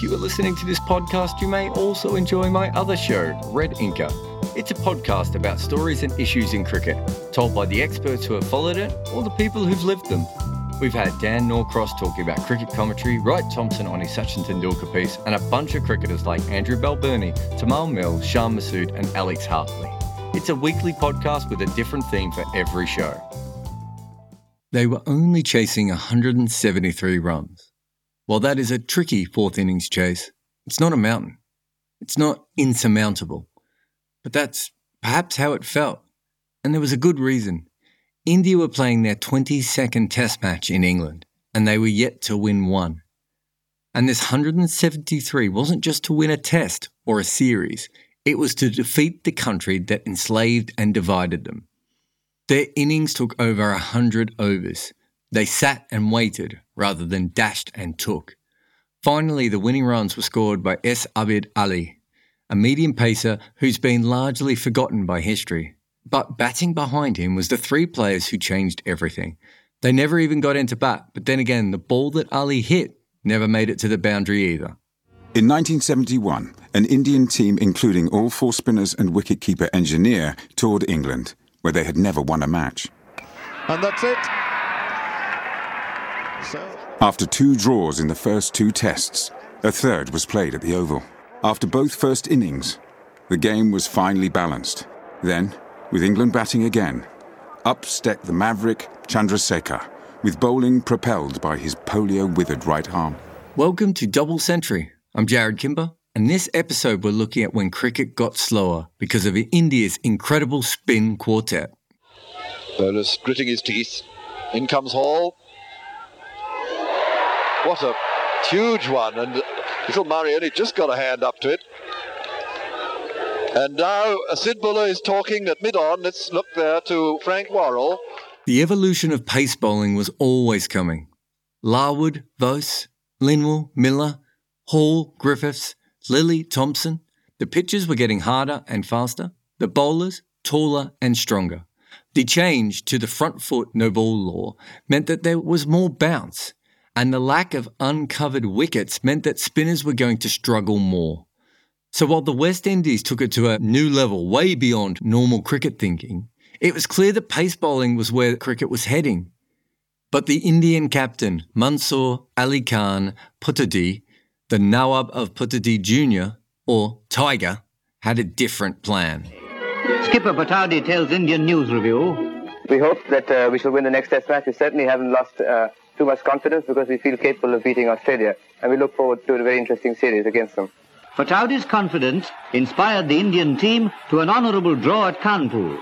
If you are listening to this podcast, you may also enjoy my other show, Red Inker. It's a podcast about stories and issues in cricket, told by the experts who have followed it or the people who've lived them. We've had Dan Norcross talking about cricket commentary, Wright Thompson on his Sachin Tendulkar piece, and a bunch of cricketers like Andrew Balbirnie, Tamal Mills, Shan Masood and Alex Hartley. It's a weekly podcast with a different theme for every show. They were only chasing 173 runs. While that is a tricky fourth innings chase, it's not a mountain. It's not insurmountable. But that's perhaps how it felt. And there was a good reason. India were playing their 22nd Test match in England, and they were yet to win one. And this 173 wasn't just to win a test or a series. It was to defeat the country that enslaved and divided them. Their innings took over 100 overs. They sat and waited rather than dashed and took. Finally, the winning runs were scored by S. Abid Ali, a medium pacer who's been largely forgotten by history. But batting behind him was the three players who changed everything. They never even got into bat, but then again, the ball that Ali hit never made it to the boundary either. In 1971, an Indian team including all four spinners and wicketkeeper Engineer toured England, where they had never won a match. And that's it. After two draws in the first two tests, a third was played at the Oval. After both first innings, the game was finally balanced. Then, with England batting again, up stepped the maverick Chandrasekhar, with bowling propelled by his polio-withered right arm. Welcome to Double Century. I'm Jared Kimber, and this episode we're looking at when cricket got slower because of India's incredible spin quartet. Bowler's gritting his teeth. In comes Hall. What a huge one, and little Murray only just got a hand up to it. And now Sid Buller is talking at mid-on. Let's look there to Frank Worrell. The evolution of pace bowling was always coming. Larwood, Vose, Linwell, Miller, Hall, Griffiths, Lilly, Thompson. The pitches were getting harder and faster. The bowlers, taller and stronger. The change to the front foot no ball law meant that there was more bounce. And the lack of uncovered wickets meant that spinners were going to struggle more. So while the West Indies took it to a new level way beyond normal cricket thinking, it was clear that pace bowling was where cricket was heading. But the Indian captain, Mansoor Ali Khan Pataudi, the Nawab of Pataudi Jr., or Tiger, had a different plan. Skipper Pataudi tells Indian News Review. We hope that we shall win the next test match. We certainly haven't lost too much confidence because we feel capable of beating Australia, and we look forward to a very interesting series against them. Pataudi's confidence inspired the Indian team to an honourable draw at Kanpur.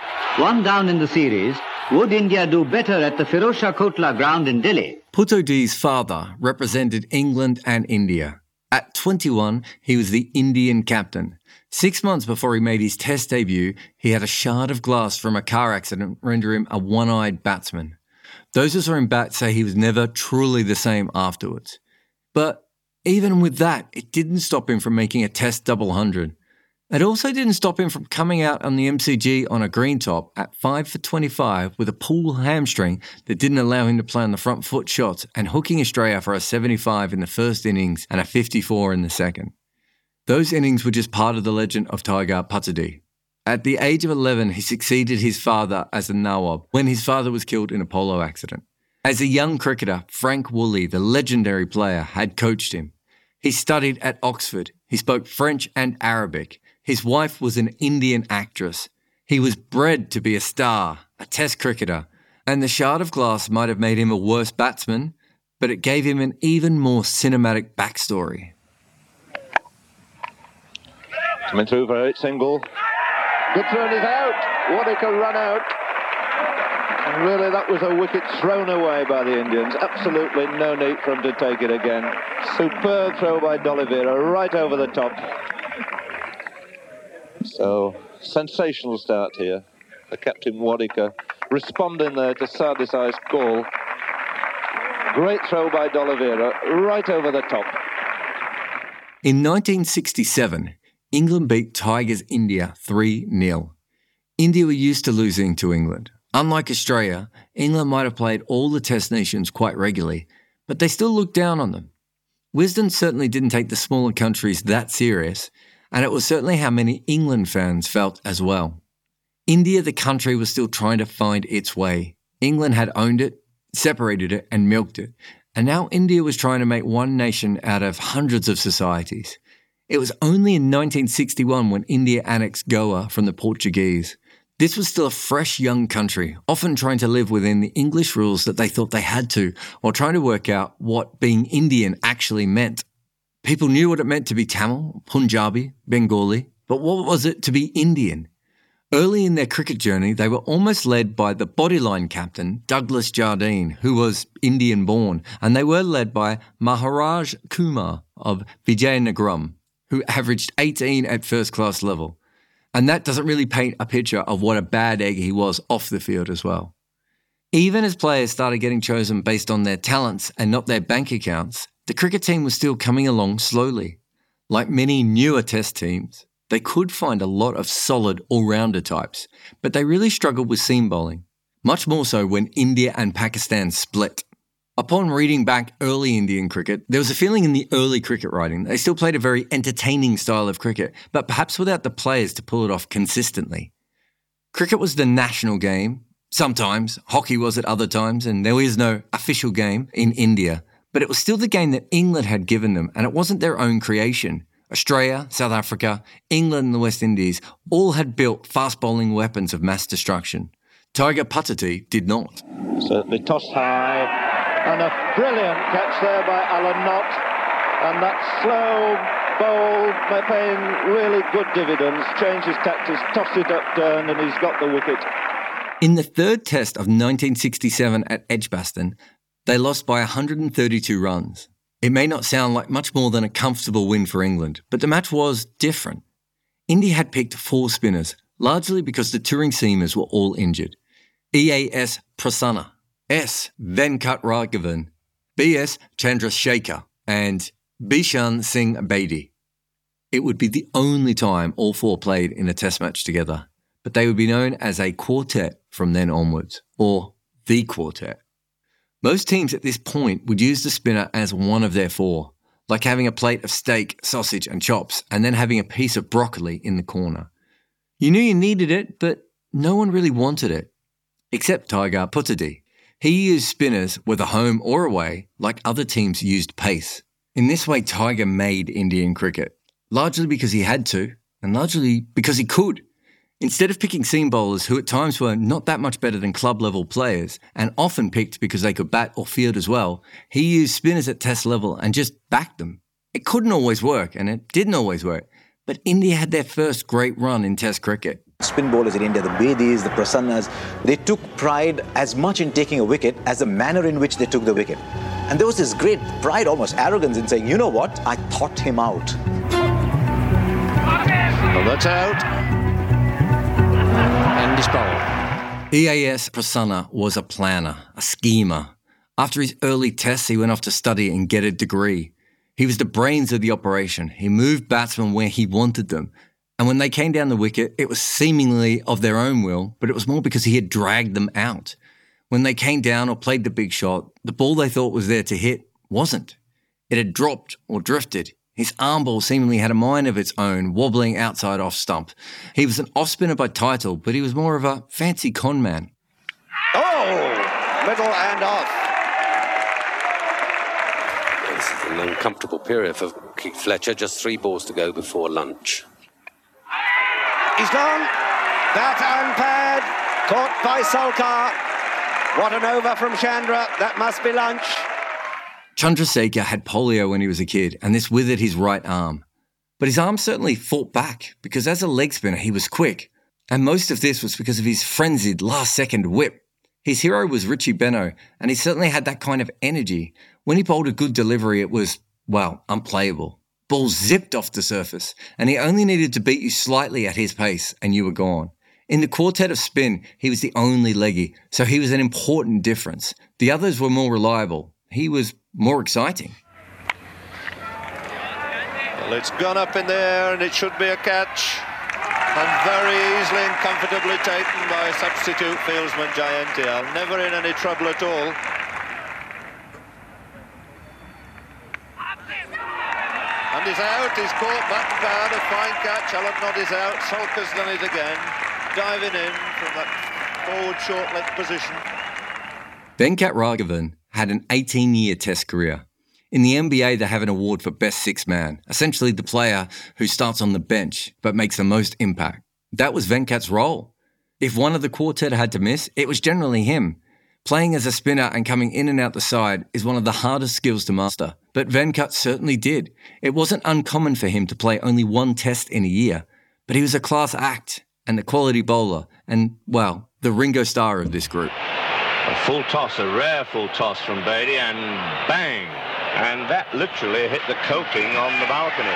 One down in the series, would India do better at the Firozshah Kotla ground in Delhi? Pataudi's father represented England and India. At 21, he was the Indian captain. 6 months before he made his test debut, he had a shard of glass from a car accident render him a one-eyed batsman. Those who saw him bat say he was never truly the same afterwards. But even with that, it didn't stop him from making a test double 100. It also didn't stop him from coming out on the MCG on a green top at 5 for 25 with a pulled hamstring that didn't allow him to play on the front foot shots and hooking Australia for a 75 in the first innings and a 54 in the second. Those innings were just part of the legend of Tiger Pataudi. At the age of 11, he succeeded his father as a Nawab when his father was killed in a polo accident. As a young cricketer, Frank Woolley, the legendary player, had coached him. He studied at Oxford. He spoke French and Arabic. His wife was an Indian actress. He was bred to be a star, a test cricketer, and the shard of glass might have made him a worse batsman, but it gave him an even more cinematic backstory. Coming through for a single. Good throw and he's out. Wadikar run out. And really, that was a wicket thrown away by the Indians. Absolutely no need for him to take it again. Superb throw by D'Oliveira, right over the top. So, sensational start here. The captain Wadikar responding there to Sardesai's call. Great throw by D'Oliveira, right over the top. In 1967, England beat Tigers India 3-0. India were used to losing to England. Unlike Australia, England might have played all the Test nations quite regularly, but they still looked down on them. Wisden certainly didn't take the smaller countries that serious, and it was certainly how many England fans felt as well. India, the country, was still trying to find its way. England had owned it, separated it, and milked it, and now India was trying to make one nation out of hundreds of societies. It was only in 1961 when India annexed Goa from the Portuguese. This was still a fresh young country, often trying to live within the English rules that they thought they had to, while trying to work out what being Indian actually meant. People knew what it meant to be Tamil, Punjabi, Bengali, but what was it to be Indian? Early in their cricket journey, they were almost led by the bodyline captain, Douglas Jardine, who was Indian-born, and they were led by Maharaj Kumar of Vijayanagaram, who averaged 18 at first-class level. And that doesn't really paint a picture of what a bad egg he was off the field as well. Even as players started getting chosen based on their talents and not their bank accounts, the cricket team was still coming along slowly. Like many newer test teams, they could find a lot of solid all-rounder types, but they really struggled with seam bowling, much more so when India and Pakistan split. Upon reading back early Indian cricket, there was a feeling in the early cricket writing they still played a very entertaining style of cricket, but perhaps without the players to pull it off consistently. Cricket was the national game. Sometimes, hockey was at other times, and there is no official game in India, but it was still the game that England had given them, and it wasn't their own creation. Australia, South Africa, England and the West Indies all had built fast-bowling weapons of mass destruction. Tiger Puttati did not. Certainly tossed high. And a brilliant catch there by Alan Knott. And that slow bowl by paying really good dividends. Changed his tactics, tossed it up down, and he's got the wicket. In the third test of 1967 at Edgbaston, they lost by 132 runs. It may not sound like much more than a comfortable win for England, but the match was different. India had picked 4 spinners, largely because the touring seamers were all injured. E.A.S. Prasanna, S. Venkatraghavan, B.S. Chandrasekhar, and Bishan Singh Bedi. It would be the only time all 4 played in a test match together, but they would be known as a quartet from then onwards, or the quartet. Most teams at this point would use the spinner as one of their 4, like having a plate of steak, sausage and chops, and then having a piece of broccoli in the corner. You knew you needed it, but no one really wanted it, except Tiger Puttati. He used spinners, whether home or away, like other teams used pace. In this way, Tiger made Indian cricket, largely because he had to, and largely because he could. Instead of picking seam bowlers who at times were not that much better than club-level players, and often picked because they could bat or field as well, he used spinners at test level and just backed them. It couldn't always work, and it didn't always work, but India had their first great run in test cricket. Spin bowlers in India, the Bedis, the Prasannas, they took pride as much in taking a wicket as the manner in which they took the wicket. And there was this great pride, almost arrogance in saying, you know what, I thought him out. Well, that's out. And he's bowled. E.A.S. Prasanna was a planner, a schemer. After his early tests, he went off to study and get a degree. He was the brains of the operation. He moved batsmen where he wanted them. And when they came down the wicket, it was seemingly of their own will, but it was more because he had dragged them out. When they came down or played the big shot, the ball they thought was there to hit wasn't. It had dropped or drifted. His arm ball seemingly had a mind of its own, wobbling outside off stump. He was an off-spinner by title, but he was more of a fancy con man. Oh! Middle and off. This is an uncomfortable period for Keith Fletcher. Just 3 balls to go before lunch. He's gone. That's unpaired. Caught by Solkar. What an over from Chandra. That must be lunch. Chandrasekhar had polio when he was a kid, and this withered his right arm. But his arm certainly fought back, because as a leg spinner, he was quick. And most of this was because of his frenzied last-second whip. His hero was Richie Benaud, and he certainly had that kind of energy. When he bowled a good delivery, it was, well, unplayable. Ball zipped off the surface, and he only needed to beat you slightly at his pace, and you were gone. In the quartet of spin, he was the only leggy, so he was an important difference. The others were more reliable. He was more exciting. Well, it's gone up in the air, and it should be a catch. And very easily and comfortably taken by substitute fieldsman Jayantial. Never in any trouble at all. And he's out, he's caught back bad, a fine catch. Alan Nod is out, Salker's done it again, diving in from that forward short length position. Venkat Raghavan had an 18-year Test career. In the NBA, they have an award for Best Six Man, essentially the player who starts on the bench but makes the most impact. That was Venkat's role. If one of the quartet had to miss, it was generally him. Playing as a spinner and coming in and out the side is one of the hardest skills to master, but Venkat certainly did. It wasn't uncommon for him to play only one Test in a year, but he was a class act and a quality bowler and, well, the Ringo Starr of this group. A full toss, a rare full toss from Beatty, and bang! And that literally hit the coping on the balcony.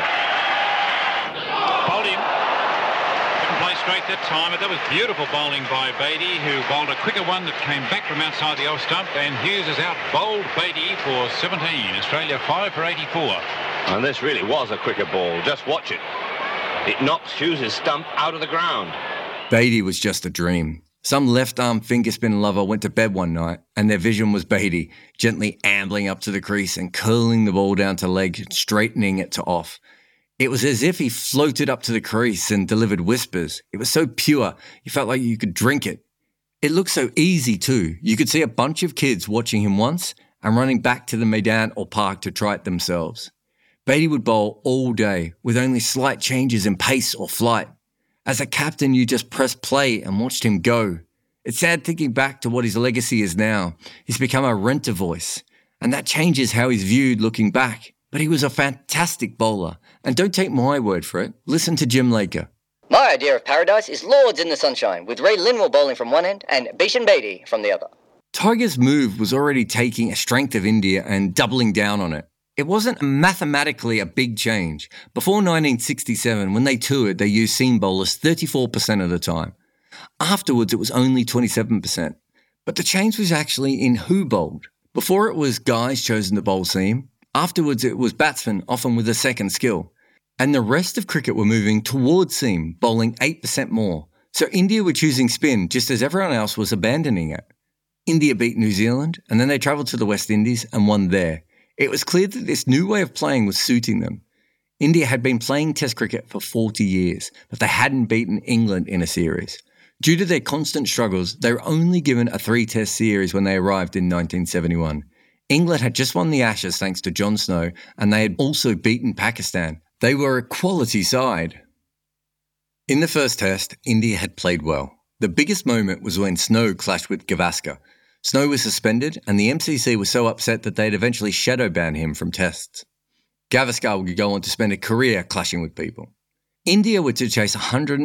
Bowled him. Couldn't play straight that time, but that was beautiful bowling by Beatty, who bowled a quicker one that came back from outside the off stump, and Hughes has out-bowled Beatty for 17. Australia 5 for 84. And this really was a quicker ball. Just watch it. It knocks Hughes' stump out of the ground. Beatty was just a dream. Some left-arm finger spin lover went to bed one night and their vision was Beatty gently ambling up to the crease and curling the ball down to leg, straightening it to off. It was as if he floated up to the crease and delivered whispers. It was so pure, you felt like you could drink it. It looked so easy too. You could see a bunch of kids watching him once and running back to the Maidan or park to try it themselves. Beatty would bowl all day with only slight changes in pace or flight. As a captain, you just pressed play and watched him go. It's sad thinking back to what his legacy is now. He's become a renter voice, and that changes how he's viewed looking back. But he was a fantastic bowler, and don't take my word for it. Listen to Jim Laker. My idea of paradise is Lords in the sunshine, with Ray Linwell bowling from one end and Bishan Beatty from the other. Tiger's move was already taking a strength of India and doubling down on it. It wasn't mathematically a big change. Before 1967, when they toured, they used seam bowlers 34% of the time. Afterwards, it was only 27%. But the change was actually in who bowled. Before it was guys chosen to bowl seam. Afterwards, it was batsmen, often with a second skill. And the rest of cricket were moving towards seam, bowling 8% more. So India were choosing spin, just as everyone else was abandoning it. India beat New Zealand, and then they travelled to the West Indies and won there. It was clear that this new way of playing was suiting them. India had been playing Test cricket for 40 years, but they hadn't beaten England in a series. Due to their constant struggles, they were only given a 3-Test series when they arrived in 1971. England had just won the Ashes thanks to John Snow, and they had also beaten Pakistan. They were a quality side. In the first Test, India had played well. The biggest moment was when Snow clashed with Gavaskar. Snow was suspended, and the MCC was so upset that they'd eventually shadow ban him from Tests. Gavaskar would go on to spend a career clashing with people. India were to chase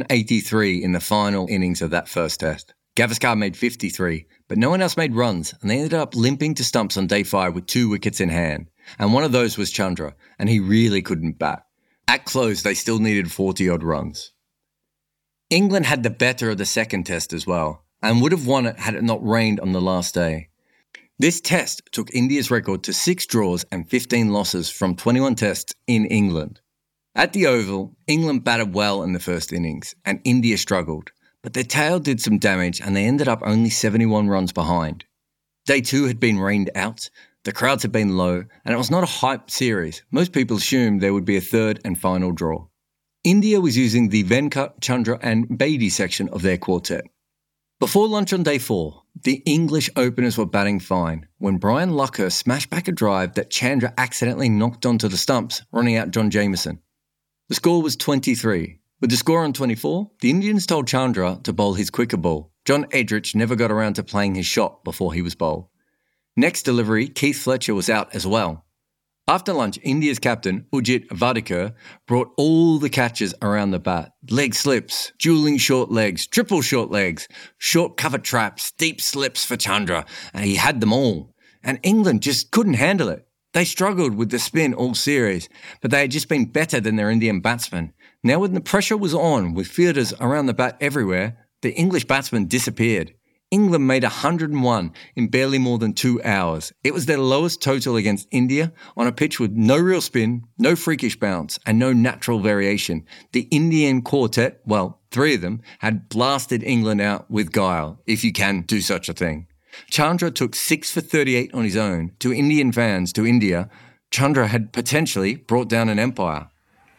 183 in the final innings of that first Test. Gavaskar made 53, but no one else made runs, and they ended up limping to stumps on day 5 with 2 wickets in hand. And one of those was Chandra, and he really couldn't bat. At close, they still needed 40-odd runs. England had the better of the second Test as well, and would have won it had it not rained on the last day. This Test took India's record to 6 draws and 15 losses from 21 Tests in England. At the Oval, England batted well in the first innings, and India struggled, but their tail did some damage and they ended up only 71 runs behind. Day 2 had been rained out, the crowds had been low, and it was not a hyped series. Most people assumed there would be a third and final draw. India was using the Venkat, Chandra and Beatty section of their quartet. Before lunch on day 4, the English openers were batting fine when Brian Luckhurst smashed back a drive that Chandra accidentally knocked onto the stumps, running out John Jamieson. The score was 23. With the score on 24, the Indians told Chandra to bowl his quicker ball. John Edrich never got around to playing his shot before he was bowled. Next delivery, Keith Fletcher was out as well. After lunch, India's captain, Ujit Vadekar, brought all the catches around the bat. Leg slips, dueling short legs, triple short legs, short cover traps, deep slips for Chandra, and he had them all. And England just couldn't handle it. They struggled with the spin all series, but they had just been better than their Indian batsmen. Now when the pressure was on, with fielders around the bat everywhere, the English batsmen disappeared. England made 101 in barely more than 2 hours. It was their lowest total against India on a pitch with no real spin, no freakish bounce, and no natural variation. The Indian quartet, well, 3 of them, had blasted England out with guile, if you can do such a thing. Chandra took 6 for 38 on his own. To Indian fans, to India, Chandra had potentially brought down an empire.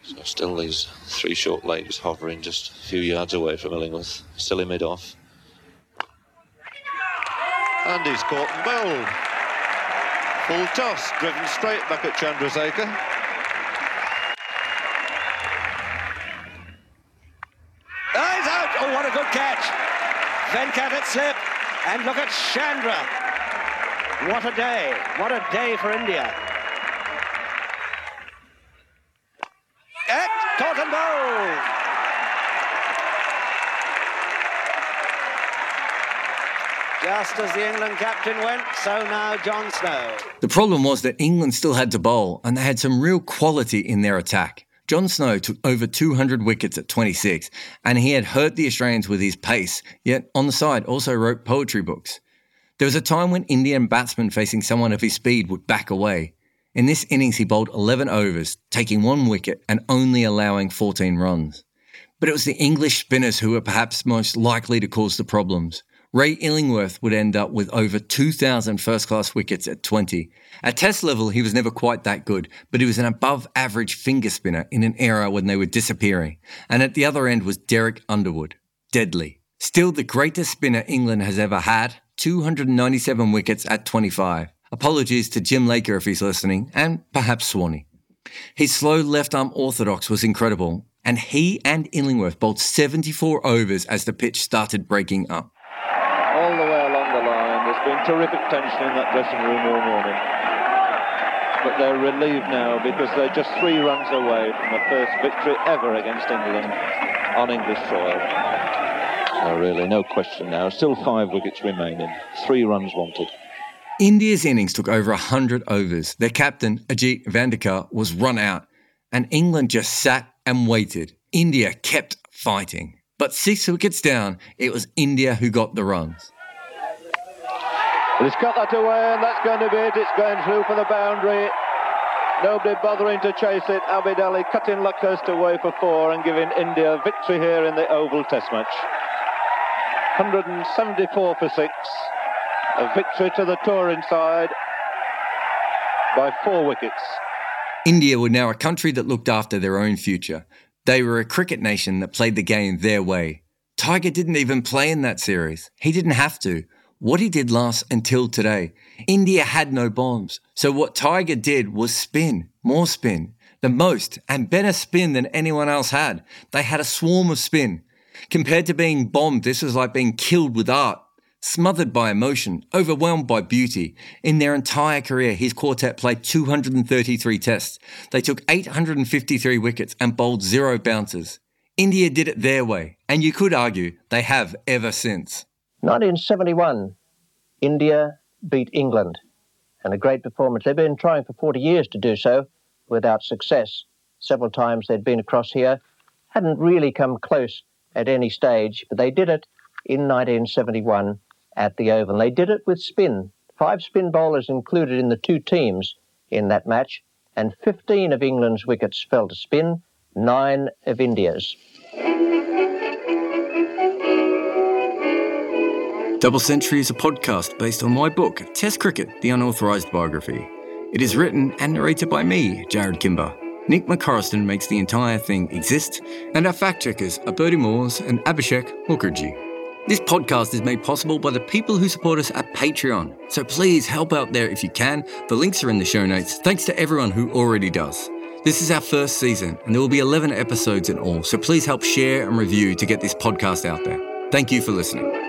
So still these three short legs hovering just a few yards away from Illingworth. Still in mid-off. And he's caught and bowled. Full toss, driven straight back at Chandrasekhar. Oh, he's out! Oh, what a good catch! Venkat had slipped, and look at Chandra. What a day! What a day for India. Caught and bowled! Just as the England captain went, so now John Snow. The problem was that England still had to bowl, and they had some real quality in their attack. John Snow took over 200 wickets at 26, and he had hurt the Australians with his pace, yet on the side also wrote poetry books. There was a time when Indian batsmen facing someone of his speed would back away. In this innings, he bowled 11 overs, taking 1 wicket and only allowing 14 runs. But it was the English spinners who were perhaps most likely to cause the problems. Ray Illingworth would end up with over 2,000 first-class wickets at 20. At Test level, he was never quite that good, but he was an above-average finger spinner in an era when they were disappearing. And at the other end was Derek Underwood. Deadly. Still the greatest spinner England has ever had, 297 wickets at 25. Apologies to Jim Laker if he's listening, and perhaps Swanee. His slow left-arm orthodox was incredible, and he and Illingworth bowled 74 overs as the pitch started breaking up. All the way along the line, there's been terrific tension in that dressing room all morning. But they're relieved now because they're just 3 runs away from the first victory ever against England on English soil. So really, no question now. Still 5 wickets remaining, 3 runs wanted. India's innings took over 100 overs. Their captain, Ajit Vandekar, was run out, and England just sat and waited. India kept fighting. But 6 wickets down, it was India who got the runs. He's cut that away, and that's going to be it. It's going through for the boundary. Nobody bothering to chase it. Abid Ali cutting Luckhurst away for 4 and giving India victory here in the Oval Test match. 174 for 6. A victory to the touring side by 4 wickets. India were now a country that looked after their own future. They were a cricket nation that played the game their way. Tiger didn't even play in that series. He didn't have to. What he did lasts until today. India had no bombs. So what Tiger did was spin, more spin, the most and better spin than anyone else had. They had a swarm of spin. Compared to being bombed, this was like being killed with art. Smothered by emotion, overwhelmed by beauty. In their entire career, his quartet played 233 tests. They took 853 wickets and bowled 0 bouncers. India did it their way, and you could argue they have ever since. 1971, India beat England, and a great performance. They've been trying for 40 years to do so without success. Several times they'd been across here, hadn't really come close at any stage, but they did it in 1971. At the Oval. They did it with spin. 5 spin bowlers included in the 2 teams in that match, and 15 of England's wickets fell to spin, 9 of India's. Double Century is a podcast based on my book, Test Cricket, The Unauthorised Biography. It is written and narrated by me, Jared Kimber. Nick McCorriston makes the entire thing exist, and our fact-checkers are Bertie Moores and Abhishek Mukherjee. This podcast is made possible by the people who support us at Patreon. So please help out there if you can. The links are in the show notes. Thanks to everyone who already does. This is our first season and there will be 11 episodes in all. So please help share and review to get this podcast out there. Thank you for listening.